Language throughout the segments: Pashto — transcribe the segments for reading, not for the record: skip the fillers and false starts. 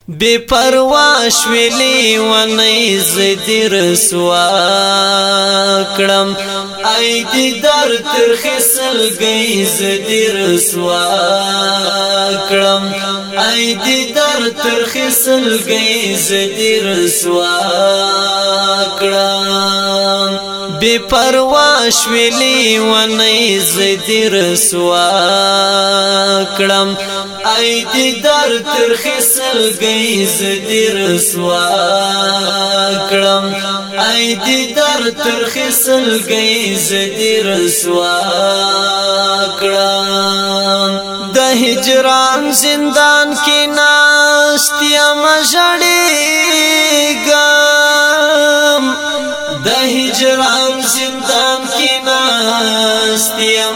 بے پروا شویلی ونی زدی رسوا کړم ای دی در ترخی سلګی زدی رسوا کړم ای دی در ترخی سلګی زدی رسوا کړم بے پروا شویلی ونی زدی رسوا کړم ای دی در ترخی سلګی زدی رسوا کړم ای دی در ترخی سلګی زدی رسوا کړم د هجران زندان کې ناستیا مژړېږم د هجران زندان کې ناستیا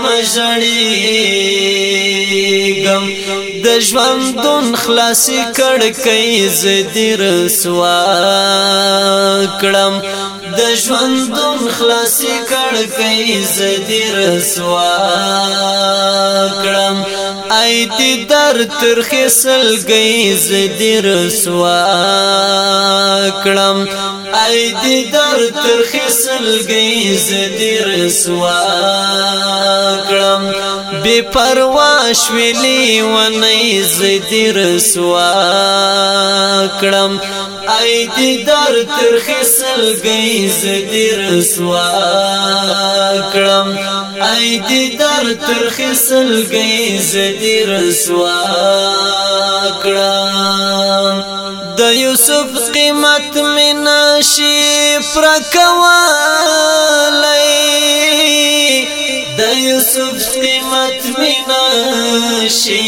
مژړېږم د ژوندون خلاصي کړکۍ زدی رسوا کړم د ژوندون خلاصي کړکۍ زدی رسوا کړم ای دی در ترخی سلګی زدی رسوا کړم ای دی در ترخی سلګی زدی رسوا کړم بے پروا شویلی ونی زدی رسوا کړم ای دی در ترخی سلګی زدی رسوا کړم ای دی در ترخی سلګی زدی رسوا کړم د یوسف قیمت می نشي پرکوالای د یوسف قیمت می نشي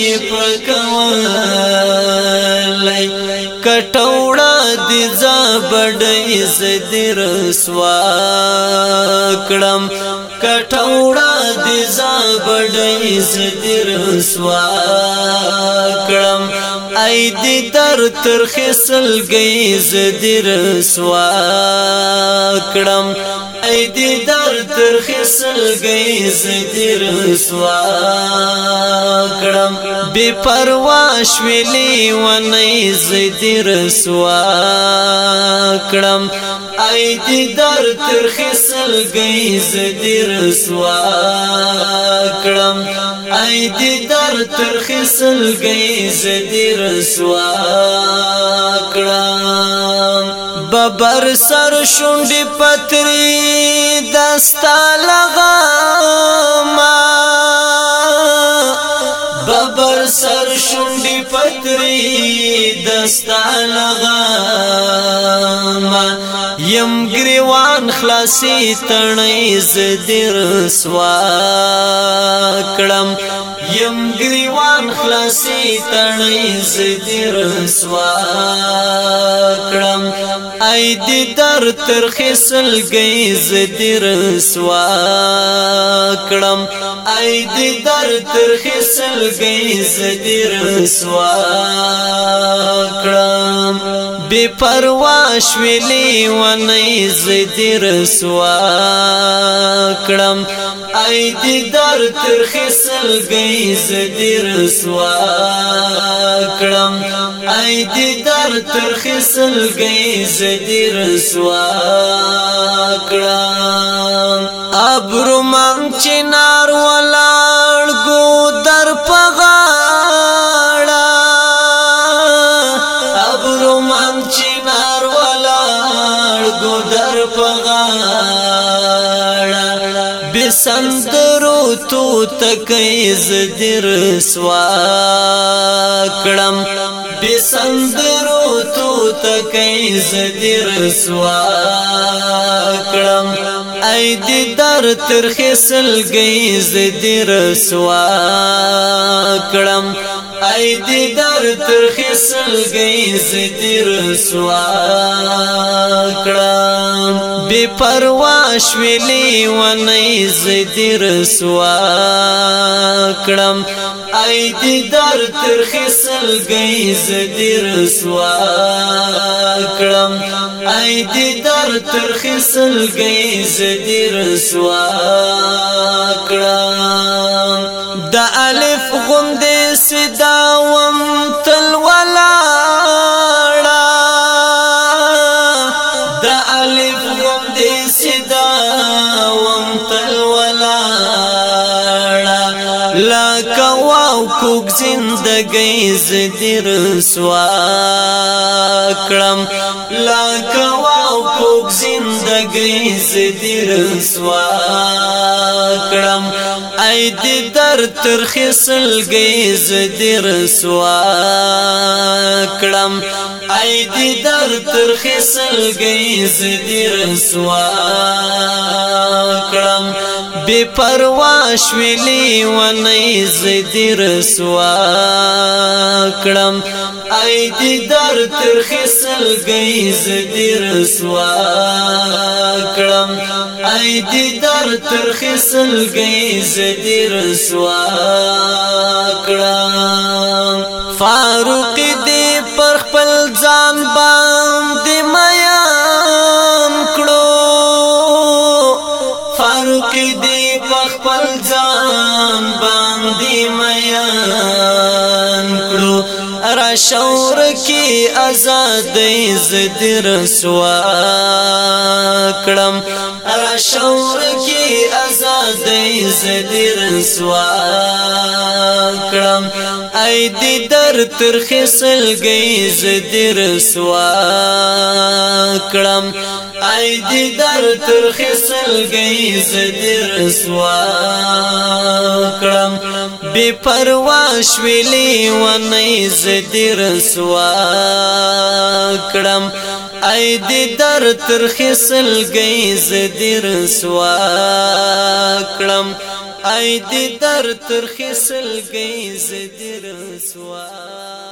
پرکوالای کټوړه دي زبړې زدی رسوا کړم کټوړه دي زبړې زدی رسوا کړم ای دی در ترخی سلګی زدی رسوا کړم ای دی در ترخی سلګی زدی رسوا کړم بے پروا شویلی ونی زدی رسوا کړم ای دی در ترخی سلګی زدی رسوا کړم ای دی در ترخی سلګی زدی رسوا کړم ببر سر شونډې پتری دستا لغما ببر سر شونډې پتری دستا لغما یم گریوان خلاصی تڼۍ زدی رسوا کړم یم گریوان خلاصی تڼۍ زدی رسوا کړم ای دی در ترخی سلګی زدی رسوا کړم ای دی در ترخی سلګی زدی رسوا کړم بے پروا شویلی ونی زدی رسوا کړم ای دی در ترخی سلګی زدی رسوا کړم ای دی در ترخی سلګی زدی رسوا کړم ابرو من چنار ولاړ ګو در پغاړه ابرو من چنار ولاړ ګو در پغاړه بسندرو تو تکای زدی رسوا کړم بسندرو تو تکای زدی رسوا کړم ای دی در ترخی سلګی زدی رسوا کړم ای دی در ترخی سلګی زدی رسوا کړم بے پروا شویلی ونی زدی رسوا کړم ای دی در ترخی سلګی زدی رسوا کړم ای دی در ترخی سلګی زدی رسوا کړم د الف غوندې صدا وم تل ولا پوک زندگی زدی رسوا کړم لکه واو پوک زندگی زدی رسوا کړم ای د در ترخی سلګي زدی رسوا کړم ای د در ترخی سلګي زدی رسوا کړم بے پروا شویلی ونی زدی رسوا کړم ای د در ترخی سلګي زدی رسوا کړم ای د در ترخی سلګي زدی رسوا کړم فاروق دی پر خپل ځان باندې میان کړو فاروق دی پر خپل ځان باندې میان کړو را شور کی آزادۍ زدی رسوا کړم را شور کی آزادۍ زدی رسوا کړم ای د در ترخی سلګي زدی رسوا کړم ای د در ترخی سلګي زدی رسوا کړم بے پروا شویلی ونی زدی رسوا کړم ای د در ترخی سلګي زدی رسوا کړم ای د در ترخی سلګي زدی رسوا